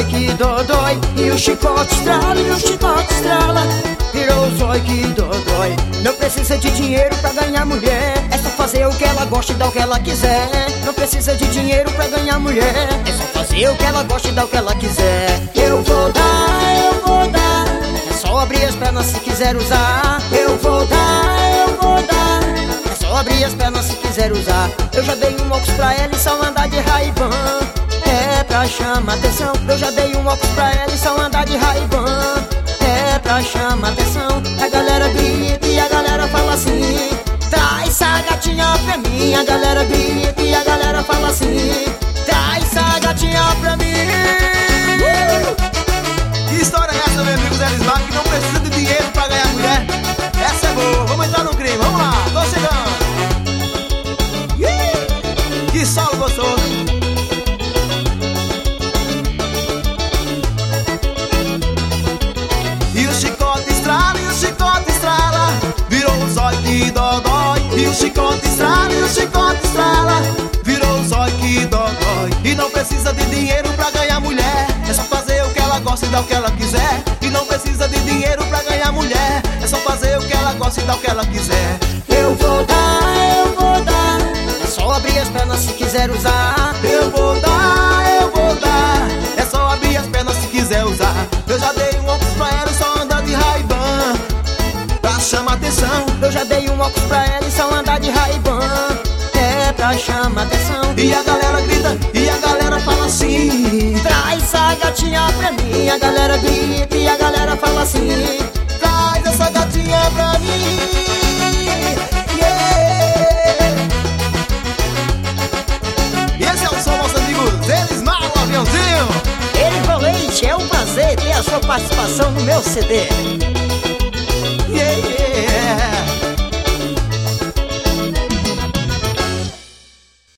que dodói. E o chicote estrala, e o chicote estrala. Virou o zóio que dodói. Não precisa de dinheiro pra ganhar mulher. É só fazer o que ela gosta e dar o que ela quiser. Não precisa de dinheiro pra ganhar mulher. É só fazer o que ela gosta e dar o que ela quiser. Eu vou dar, eu vou dar. É só abrir as pernas se quiser usar. Eu vou dar, eu vou dar. É só abrir as pernas se quiser usar. Eu já dei um óculos pra ela e só andar de Ray-Ban. É pra chamar atenção. Eu já dei um óculos pra ela e só andar de Ray-Ban. É pra chamar atenção. A galera grita e a galera fala assim: traz essa gatinha pra mim. A galera grita e a galera fala assim: traz essa gatinha pra mim. Que história é essa, meu amigo Zé Lismar, que não precisa de dinheiro pra ganhar mulher? Essa é boa, vamos entrar no crime, vamos lá, tô chegando. Que solo gostoso. E o chicote estrala, e o chicote estrala. Virou um zóio que dodói. E o chicote estrala, e o chicote estrala. Virou um zóio que dodói. E não precisa de dinheiro pra ganhar mulher. É só fazer o que ela gosta e dar o que ela quiser. E não precisa de dinheiro pra ganhar mulher. É só fazer o que ela gosta e dar o que ela quiser. Eu vou dar, eu vou dar. É só abrir as pernas se quiser usar. Eu vou dar, eu vou dar. É só abrir as pernas se quiser usar. Eu já dei um óculos pra ela e só anda de Ray-Ban. Pra chamar atenção. Eu já dei um óculos pra ela e só andar de Ray-Ban. É pra chamar atenção. E a galera grita e a galera fala assim: traz essa gatinha pra mim. A galera grita e a galera fala assim: traz essa gatinha pra mim. E esse é o som, nosso amigo Zé Lismar, o aviãozinho. Erico Leite, é um prazer ter a sua participação no meu CD.